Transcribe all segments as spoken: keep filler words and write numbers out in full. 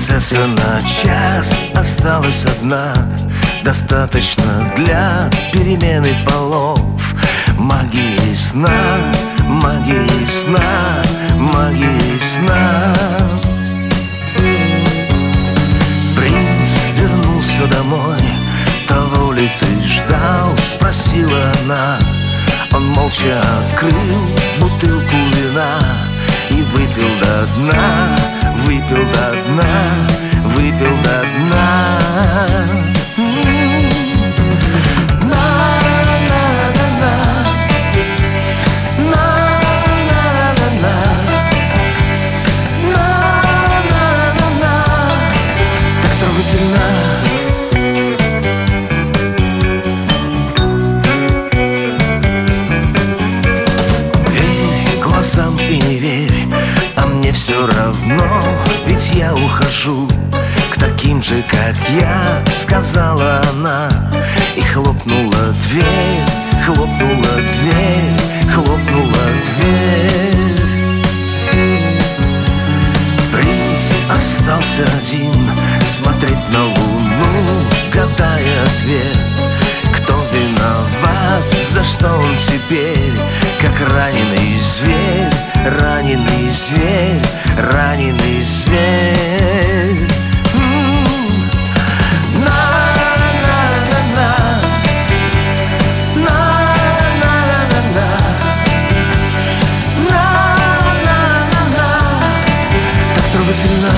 Принцесса на час осталась одна, достаточно для перемены полов. Магия сна, магия сна, магия сна. Принц вернулся домой. Того ли ты ждал? Спросила она. Он молча открыл бутылку вина и выпил до дна, выпил до дна, выпил до дна. И не верь, а мне все равно, ведь я ухожу к таким же, как я, сказала она. И хлопнула дверь, хлопнула дверь, хлопнула дверь. Принц остался один, смотреть на луну, гадая ответ. Кто виноват, за что он теперь, как раненый зверь, раненый зверь, раненый зверь. Так трогательно.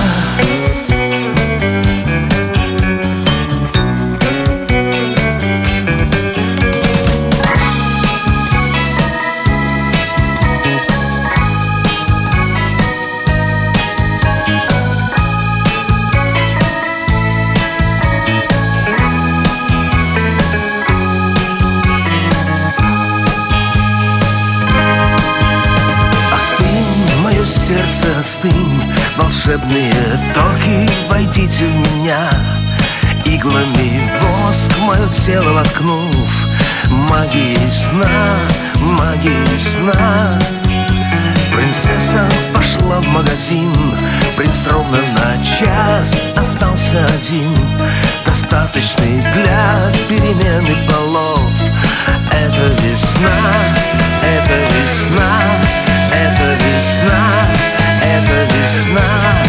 Сердце, остынь, волшебные токи, войдите в меня. Иглами воск мое тело воткнув, магией сна, магией сна. Принцесса пошла в магазин, принц ровно на час остался один, достаточный для перемены полов. Это весна, это весна, это весна, это весна.